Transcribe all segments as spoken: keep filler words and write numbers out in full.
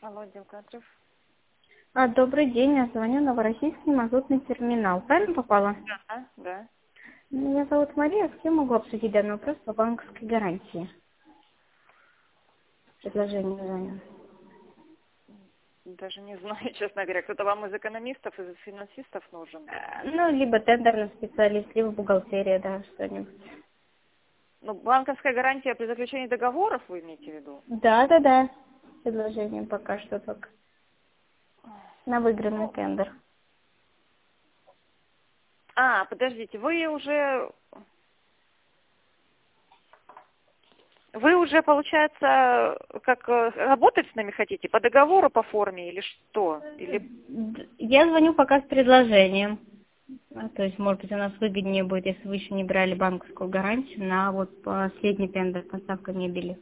Алло, отдел кадров. А, добрый день, я звоню Новороссийский мазутный терминал. Правильно попала? Да, да. Меня зовут Мария, с кем могу обсудить данный вопрос по банковской гарантии? Предложение звоню. Даже не знаю, честно говоря, кто-то вам из экономистов, из финансистов нужен. Э, Ну, либо тендерный специалист, либо бухгалтерия, да, что-нибудь. Ну, банковская гарантия при заключении договоров, вы имеете в виду? Да, да, да. Предложение пока что только. На выигранный Ну, тендер. а, подождите, вы уже, вы уже, получается, как э, работать с нами хотите? По договору, по форме или что? Или... Д- Я звоню пока с предложением. А, То есть, может быть, у нас выгоднее будет, если вы еще не брали банковскую гарантию на вот последний тендер поставка мебели.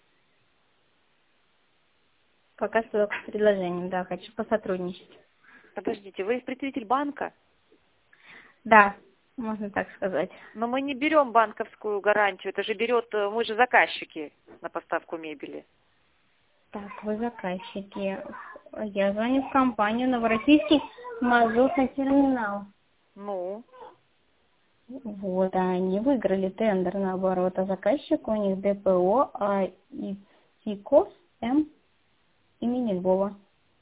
Пока что только с предложением, да, хочу посотрудничать. Подождите, вы представитель банка? Да, можно так сказать. Но мы не берем банковскую гарантию, это же берет, э, мы же заказчики на поставку мебели. Так, вы заказчики. Я звоню в компанию Новороссийский мазутный терминал. Ну, Вот, а они выиграли тендер наоборот, а заказчик у них ДПО, а ИЦИКОС М имени Львова.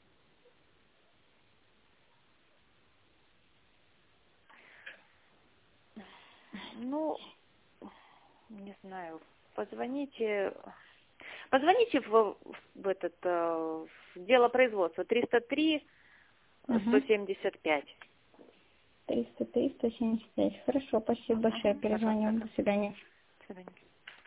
ну, не знаю, позвоните, позвоните в, в этот э, в дело производства триста три сто Угу. семьдесят пять. триста три сто семьдесят пять. Хорошо, спасибо большое. Угу, пожалуйста. Перезвоню. До свидания. До свидания.